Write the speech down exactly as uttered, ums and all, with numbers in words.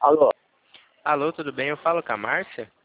Alô? Alô, tudo bem? Eu falo com a Márcia?